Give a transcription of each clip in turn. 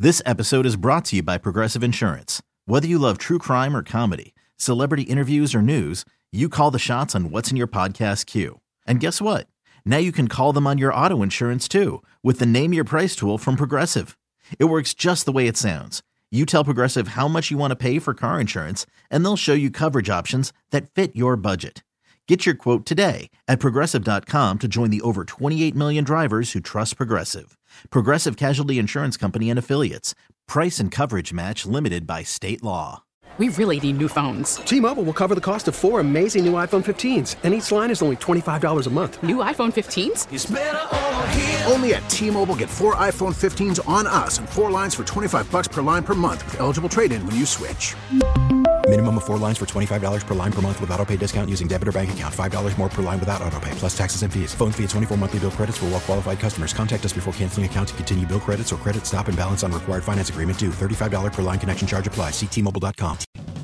This episode is brought to you by Progressive Insurance. Whether you love true crime or comedy, celebrity interviews or news, you call the shots on what's in your podcast queue. And guess what? Now you can call them on your auto insurance too with the Name Your Price tool from Progressive. It works just the way it sounds. You tell Progressive how much you want to pay for car insurance, and they'll show you coverage options that fit your budget. Get your quote today at Progressive.com to join the over 28 million drivers who trust Progressive. Progressive Casualty Insurance Company and Affiliates. Price and coverage match limited by state law. We really need new phones. T-Mobile will cover the cost of 4 amazing new iPhone 15s, and each line is only $25 a month. New iPhone 15s? It's better over here. Only at T-Mobile, get 4 iPhone 15s on us and 4 lines for $25 per line per month with eligible trade-in when you switch. Minimum of 4 lines for $25 per line per month with autopay discount using debit or bank account. $5 more per line without autopay, plus taxes and fees. Phone fee at 24 monthly bill credits for well-qualified customers. Contact us before canceling account to continue bill credits or credit stop and balance on required finance agreement due. $35 per line connection charge applies. See T-Mobile.com.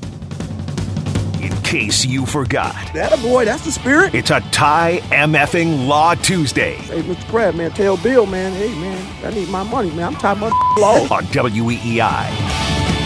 In case you forgot. Attaboy, that's the spirit. It's a Ty MFing Law Tuesday. Hey, Mr. Pratt, man, tell Bill, man, hey, man, I need my money, man. I'm tired of my law. On WEEI.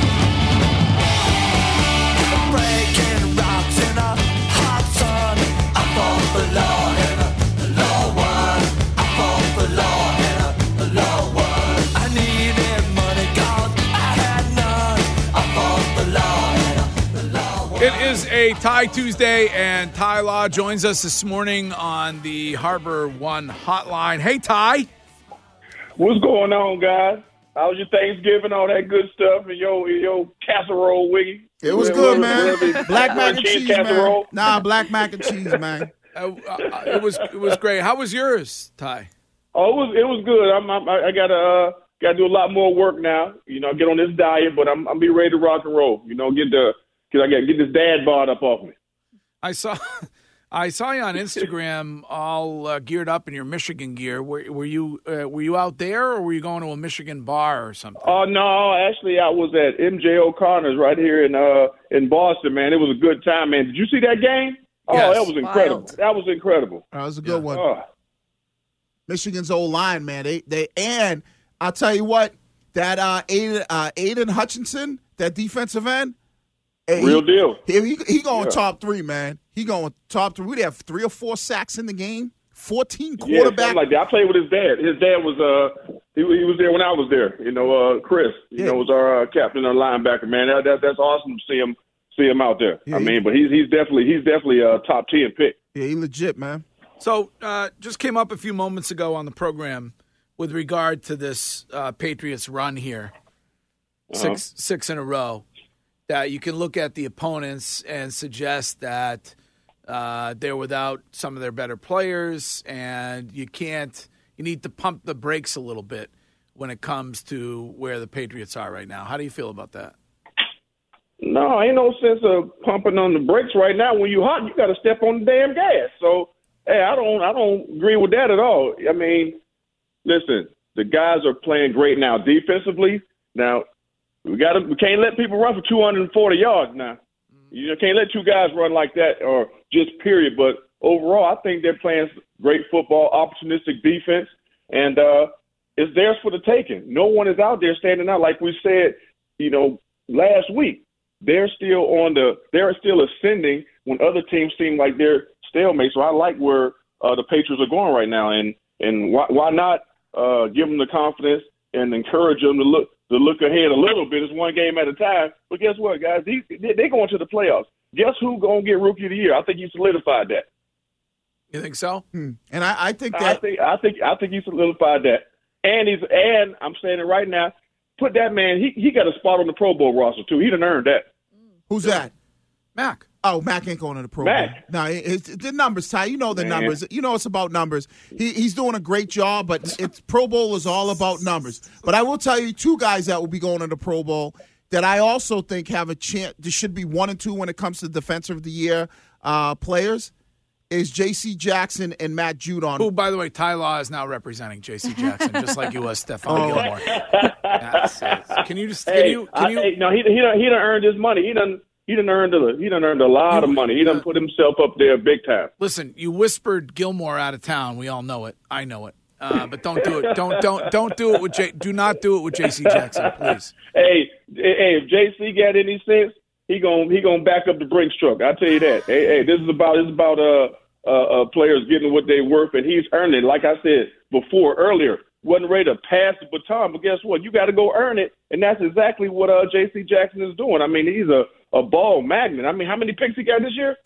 It is a Ty Tuesday, and Ty Law joins us this morning on the Harbor One hotline. Hey, Ty. What's going on, guys? How was your Thanksgiving, all that good stuff, and your casserole, Wiggy? It was good, man. Black mac and cheese, man. Nah, black mac and cheese, man. It was great. How was yours, Ty? Oh, it was good. I gotta do a lot more work now. You know, get on this diet, but I'm be ready to rock and roll. You know, I got to get this dad bod up off me. I saw you on Instagram all geared up in your Michigan gear. Were you out there, or were you going to a Michigan bar or something? Oh no, actually I was at MJ O'Connor's right here in Boston, man. It was a good time, man. Did you see that game? Oh, yes. That was incredible. Wild. That was incredible. That was a good one. Michigan's old line, man. They and I'll tell you what, that Aiden Hutchinson, that defensive end. Hey, real deal. He going top 3, man. He going top 3. We have 3 or 4 sacks in the game. 14 quarterback. Yeah, like that. I played with his dad. His dad was he was there when I was there. You know, Chris. You know, was our captain or linebacker. Man, that's awesome to see him out there. Yeah, I mean, but he's definitely a top 10 pick. Yeah, he legit, man. So just came up a few moments ago on the program with regard to this Patriots run here, six in a row. That you can look at the opponents and suggest that they're without some of their better players, and you need to pump the brakes a little bit when it comes to where the Patriots are right now. How do you feel about that? No, ain't no sense of pumping on the brakes right now. When you're hot, you got to step on the damn gas. So, hey, I don't agree with that at all. I mean, listen, the guys are playing great now defensively. Now, we can't let people run for 240 yards now. You can't let 2 guys run like that, or just period. But overall, I think they're playing great football, opportunistic defense, and it's theirs for the taking. No one is out there standing out like we said, last week. They're still ascending when other teams seem like they're stalemate. So I like where the Patriots are going right now, and why not give them the confidence and encourage them to look ahead a little bit. It's one game at a time. But guess what, guys? They're going to the playoffs. Guess who's going to get Rookie of the Year? I think he solidified that. You think so? And I think that I think he solidified that. And I'm saying it right now. Put that man. He got a spot on the Pro Bowl roster too. He done earned that. Who's that? Mac. Oh, Mac ain't going to the Pro Bowl. No, the numbers, Ty. You know the numbers. You know it's about numbers. He's doing a great job, but Pro Bowl is all about numbers. But I will tell you 2 guys that will be going to the Pro Bowl that I also think have a chance. There should be 1 and 2 when it comes to Defensive of the Year players. Is J.C. Jackson and Matt Judon. Who, by the way, Ty Law is now representing J.C. Jackson, just like you was Stephon Gilmore. Can you just No, he done earned his money. He done earned a lot of money. He done put himself up there big time. Listen, you whispered Gilmore out of town. We all know it. I know it. But don't do it. Don't do it with do not do it with J.C. Jackson, please. Hey, if JC got any sense, he gonna back up the Brinks truck. I tell you that. Hey, this is about players getting what they worth, and he's earned it. Like I said earlier, wasn't ready to pass the baton, but guess what? You got to go earn it, and that's exactly what J.C. Jackson is doing. I mean, he's a ball magnet. I mean, how many picks he got this year?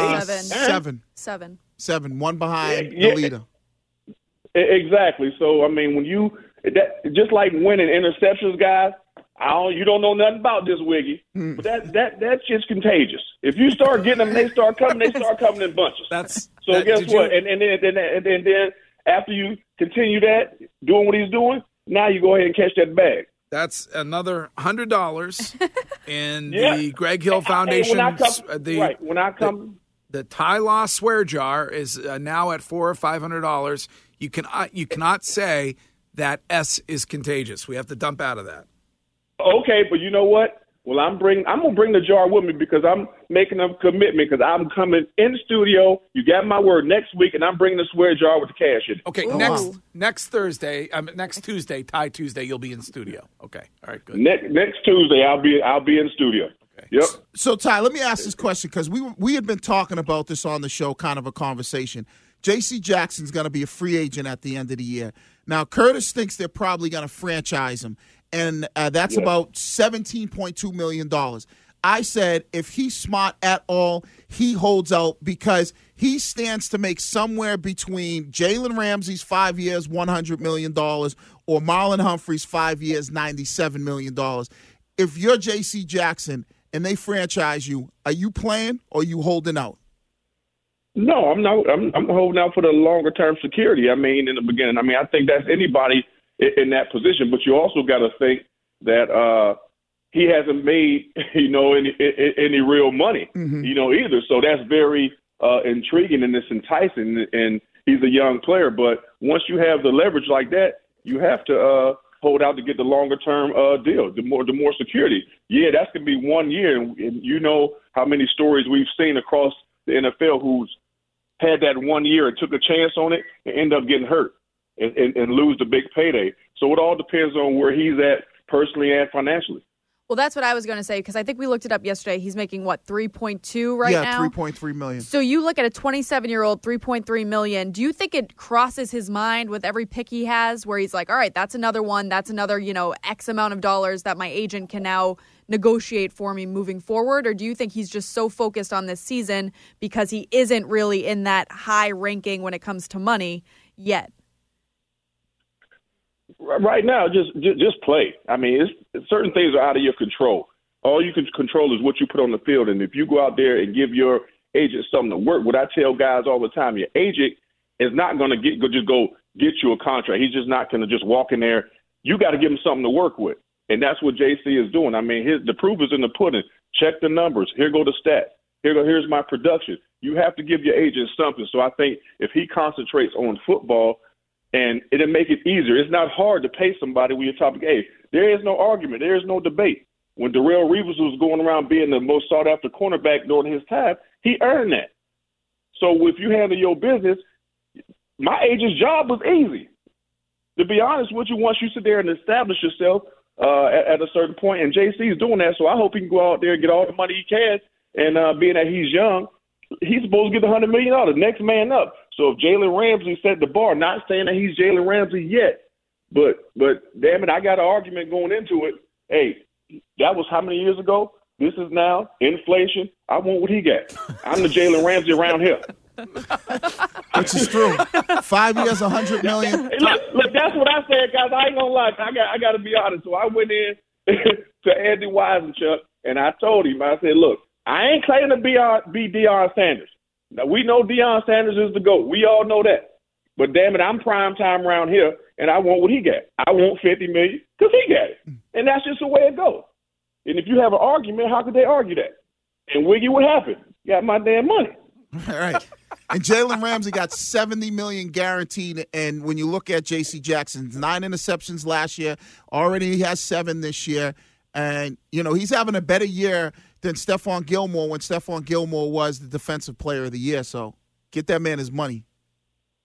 Seven. One behind the leader. Exactly. So, I mean, just like winning interceptions, guys, you don't know nothing about this, Wiggy. But that's just contagious. If you start getting them, they start coming in bunches. Guess what? And then after you continue that, doing what he's doing, now you go ahead and catch that bag. That's another $100 in the Greg Hill Foundation. The Ty Law swear jar is now at $400 or $500. You cannot say that S is contagious. We have to dump out of that. Okay, but you know what? Well, I'm gonna bring the jar with me because I'm making a commitment because I'm coming in studio. You got my word next week, and I'm bringing the swear jar with the cash in it. Okay, next Tuesday, Ty Tuesday, you'll be in studio. Okay, all right, good. Next Tuesday, I'll be in studio. Okay. Yep. So Ty, let me ask this question because we had been talking about this on the show, kind of a conversation. J.C. Jackson's going to be a free agent at the end of the year. Now, Curtis thinks they're probably going to franchise him, and that's about $17.2 million. I said if he's smart at all, he holds out because he stands to make somewhere between Jalen Ramsey's 5 years, $100 million, or Marlon Humphrey's 5 years, $97 million. If you're J.C. Jackson and they franchise you, are you playing or are you holding out? No, I'm not. I'm holding out for the longer term security. I mean, in the beginning, I think that's anybody in that position. But you also got to think that he hasn't made any real money, either. So that's very intriguing and it's enticing. And he's a young player, but once you have the leverage like that, you have to hold out to get the longer term deal, the more security. Yeah, that's gonna be 1 year, and you know how many stories we've seen across the NFL who's had that 1 year and took a chance on it and end up getting hurt and lose the big payday. So it all depends on where he's at personally and financially. Well, that's what I was going to say because I think we looked it up yesterday. He's making, 3.2 right now? Yeah, $3.3 million. So you look at a 27-year-old, $3.3 million. Do you think it crosses his mind with every pick he has where he's like, all right, that's another one. That's another, X amount of dollars that my agent can now negotiate for me moving forward? Or do you think he's just so focused on this season because he isn't really in that high ranking when it comes to money yet? Right now, just play. I mean, certain things are out of your control. All you can control is what you put on the field. And if you go out there and give your agent something to work, what I tell guys all the time, your agent is not going to just go get you a contract. He's just not going to just walk in there. You got to give him something to work with. And that's what JC is doing. I mean, the proof is in the pudding. Check the numbers. Here go the stats. Here's my production. You have to give your agent something. So I think if he concentrates on football, and it'll make it easier. It's not hard to pay somebody when you're top. Hey, there is no argument. There is no debate. When Darrelle Reeves was going around being the most sought-after cornerback during his time, he earned that. So if you handle your business, my agent's job was easy. To be honest with you, once you sit there and establish yourself at a certain point, and JC is doing that, so I hope he can go out there and get all the money he can. And being that he's young, he's supposed to get the $100 million, next man up. So if Jalen Ramsey set the bar, not saying that he's Jalen Ramsey yet, but damn it, I got an argument going into it. Hey, that was how many years ago? This is now inflation. I want what he got. I'm the Jalen Ramsey around here. Which is true. 5 years, $100 million. Hey, look, that's what I said, guys. I ain't gonna lie. I got to be honest. So I went in to Andy Weisenchuck and I told him, I said, look, I ain't claiming to be Deion Sanders. Now, we know Deion Sanders is the GOAT. We all know that. But, damn it, I'm prime time around here, and I want what he got. I want $50 million because he got it. And that's just the way it goes. And if you have an argument, how could they argue that? And, Wiggy, what happened? Got my damn money. All right. And Jalen Ramsey got $70 million guaranteed. And when you look at J.C. Jackson's 9 interceptions last year, already he has 7 this year. And, he's having a better year than Stephon Gilmore when Stephon Gilmore was the defensive player of the year. So get that man his money.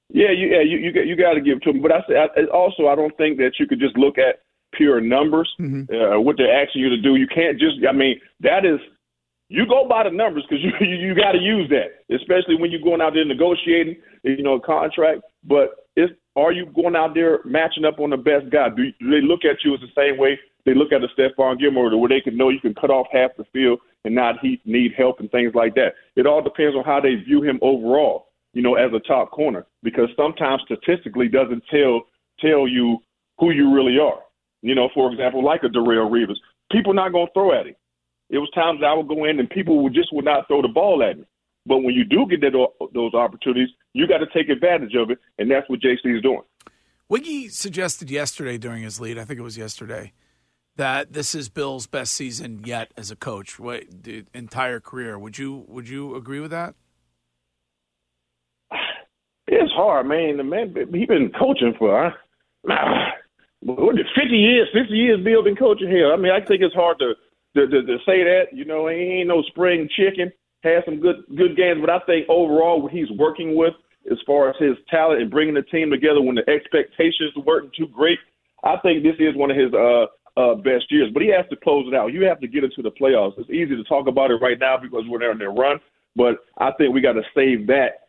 You got to give it to them. But I don't think that you could just look at pure numbers, what they're asking you to do. You can't just, you go by the numbers because you got to use that, especially when you're going out there negotiating, a contract. But are you going out there matching up on the best guy? Do they look at you as the same way they look at the Stephon Gilmore, where they can know you can cut off half the field and not need help and things like that? It all depends on how they view him overall, as a top corner, because sometimes statistically doesn't tell you who you really are. For example, like a Darrelle Revis, people not going to throw at him. It was times I would go in and people would not throw the ball at me. But when you do get those opportunities, you got to take advantage of it, and that's what JC is doing. Wiggy suggested yesterday during his lead, I think it was yesterday, that this is Bill's best season yet as a coach, the entire career. Would you agree with that? It's hard, man. The man, he been coaching for 50 years, 60 years. Bill been coaching here. I think it's hard to say that. He ain't no spring chicken. Had some good games, but I think overall what he's working with as far as his talent and bringing the team together when the expectations weren't too great, I think this is one of his best years. But he has to close it out. You have to get into the playoffs. It's easy to talk about it right now because we're there in their run, but I think we got to save that,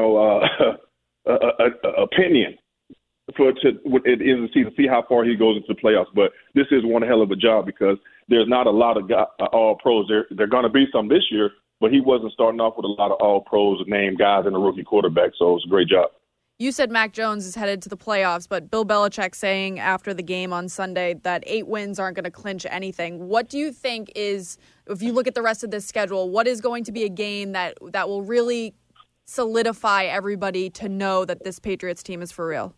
opinion to see how far he goes into the playoffs. But this is one hell of a job because there's not a lot of all pros. There going to be some this year, but he wasn't starting off with a lot of all pros named guys and a rookie quarterback. So it's a great job. You said Mac Jones is headed to the playoffs, but Bill Belichick saying after the game on Sunday that 8 wins aren't going to clinch anything. What do you think is, if you look at the rest of this schedule, what is going to be a game that will really solidify everybody to know that this Patriots team is for real?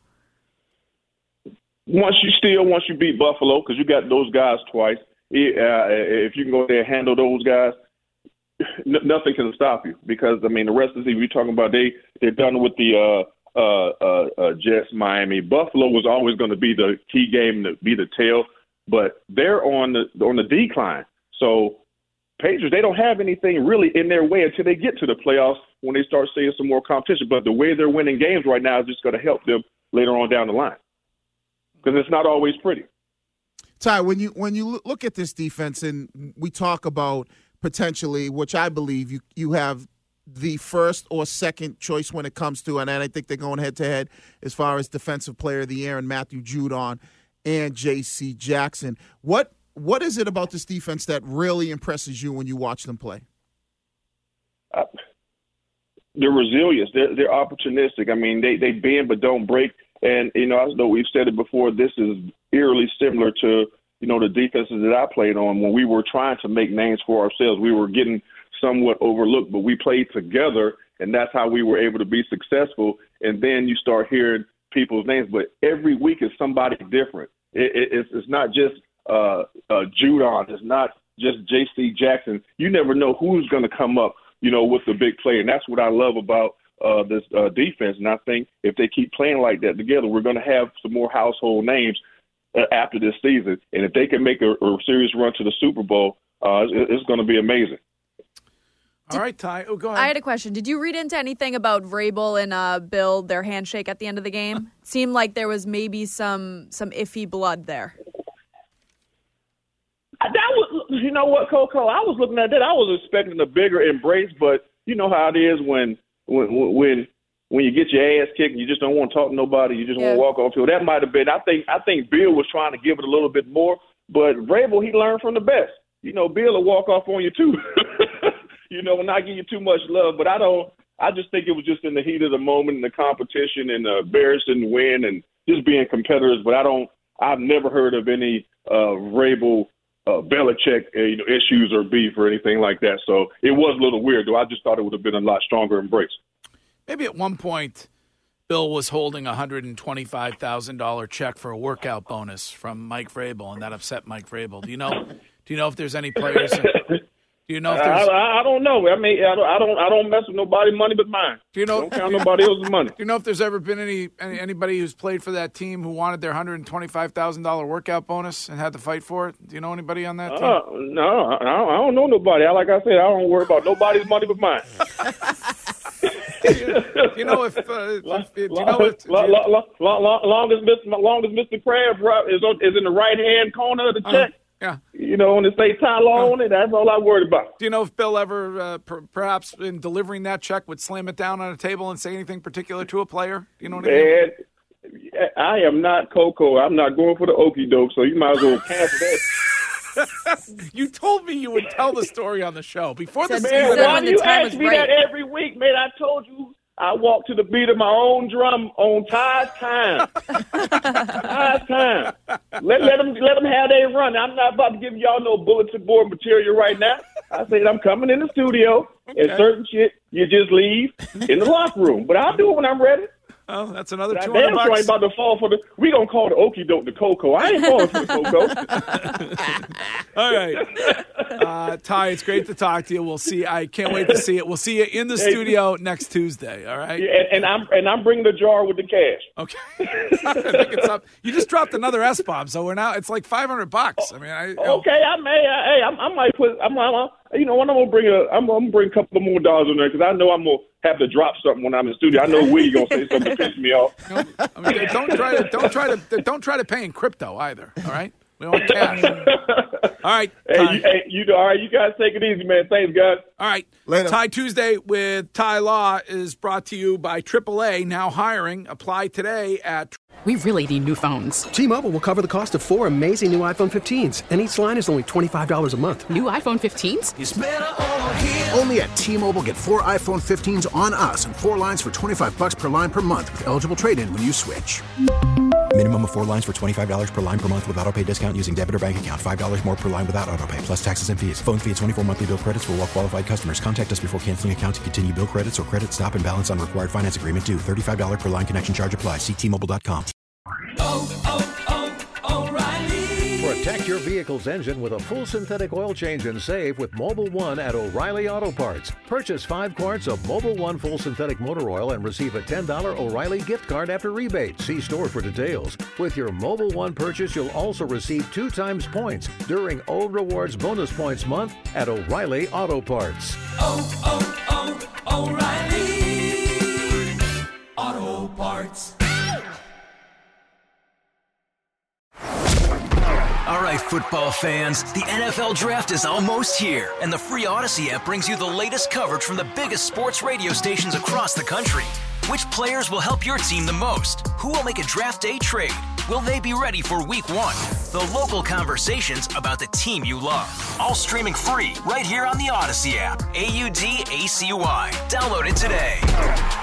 Once you beat Buffalo, because you got those guys twice, if you can go there and handle those guys, nothing can stop you. Because, the rest of the season, we're talking about they're done with the Jets, Miami. Buffalo was always going to be the key game, to be the tail, but they're on the decline. So Patriots, they don't have anything really in their way until they get to the playoffs when they start seeing some more competition. But the way they're winning games right now is just going to help them later on down the line because it's not always pretty. Ty, when you look at this defense and we talk about potentially, which I believe you have the first or second choice when it comes to, and I think they're going head-to-head as far as Defensive Player of the Year and Matthew Judon and J.C. Jackson. What is it about this defense that really impresses you when you watch them play? Their resilience. They're opportunistic. They bend but don't break. And, I know we've said it before, this is eerily similar to, the defenses that I played on. When we were trying to make names for ourselves, we were getting somewhat overlooked, but we played together, and that's how we were able to be successful. And then you start hearing people's names, but every week is somebody different. It's not just Judon. It's not just J.C. Jackson. You never know who's going to come up, with the big play, and that's what I love about this defense. And I think if they keep playing like that together, we're going to have some more household names after this season. And if they can make a serious run to the Super Bowl, it's going to be amazing. All right, Ty. Oh, go ahead. I had a question. Did you read into anything about Vrabel and Bill, their handshake at the end of the game? Seemed like there was maybe some iffy blood there. That was, you know what, Coco? I was looking at that. I was expecting a bigger embrace, but you know how it is when you get your ass kicked and you just don't want to talk to nobody, you just want to walk off field. That might have been. I think Bill was trying to give it a little bit more, but Vrabel, he learned from the best. Bill will walk off on you too. Not give you too much love, but I just think it was just in the heat of the moment and the competition and the Bears didn't win and just being competitors. But I've never heard of any Vrabel, Belichick, issues or beef or anything like that. So it was a little weird, though. I just thought it would have been a lot stronger embrace. Maybe at one point, Bill was holding a $125,000 check for a workout bonus from Mike Vrabel, and that upset Mike Vrabel. Do you know if there's any players? Do you know if there's? I don't know. I don't mess with nobody's money but mine. Don't count nobody else's money. Do you know if there's ever been anybody who's played for that team who wanted their $125,000 workout bonus and had to fight for it? Do you know anybody on that team? No, I don't know nobody. Like I said, I don't worry about nobody's money but mine. you know if longest Mr. Krabs is in the right hand corner of the check. Yeah. You know, and it say Ty Law on it. That's all I worried about. Do you know if Bill ever, perhaps in delivering that check, would slam it down on a table and say anything particular to a player? Do you know what I mean? I am not Coco. I'm not going for the okie doke, so you might as well cancel that. You told me you would tell the story on the show before the Man, season. why do you ask me that every week, man? I told you I walk to the beat of my own drum on Ty's time. Ty's time. Let them have their run. I'm not about to give y'all no bulletin board material right now. I said I'm coming in the studio and certain shit you just leave in the locker room. But I'll do it when I'm ready. Oh, that's another $200. Damn sure ain't about to fall for the. We gonna call the okie doke the Coco. I ain't falling for the Coco. All right, Ty, it's great to talk to you. We'll see. I can't wait to see it. We'll see you in the studio next Tuesday. All right. Yeah, and I'm bringing the jar with the cash. Okay. I think it's up. You just dropped another S bomb, so we're now it's like $500. I mean, okay. I might put. You know what? I'm gonna bring a couple more dollars in there because I know I'm gonna have to drop something when I'm in the studio. I know Willie gonna say something to piss me off. I mean, don't try to pay in crypto either. All right, we want cash. All right. You guys take it easy, man. Thanks, guys. All right. Later. Ty Tuesday with Ty Law is brought to you by AAA. Now hiring. Apply today at. We really need new phones. T-Mobile will cover the cost of 4 amazing new iPhone 15s, and each line is only $25 a month. New iPhone 15s? It's better over here. Only at T-Mobile, get 4 iPhone 15s on us and 4 lines for $25 per line per month with eligible trade-in when you switch. Minimum of 4 lines for $25 per line per month with autopay discount using debit or bank account. $5 more per line without autopay, plus taxes and fees. Phone fee at 24 monthly bill credits for well-qualified customers. Contact us before canceling account to continue bill credits or credit stop and balance on required finance agreement due. $35 per line connection charge applies. See T-Mobile.com. O'Reilly. Protect your vehicle's engine with a full synthetic oil change and save with Mobil 1 at O'Reilly Auto Parts. Purchase 5 quarts of Mobil 1 full synthetic motor oil and receive a $10 O'Reilly gift card after rebate. See store for details. With your Mobil 1 purchase, you'll also receive 2 times points during O Rewards Bonus Points Month at O'Reilly Auto Parts. O'Reilly Auto Parts. All right, football fans, the NFL Draft is almost here, and the free Odyssey app brings you the latest coverage from the biggest sports radio stations across the country. Which players will help your team the most? Who will make a draft day trade? Will they be ready for Week 1? The local conversations about the team you love. All streaming free right here on the Odyssey app. AUDACY. Download it today.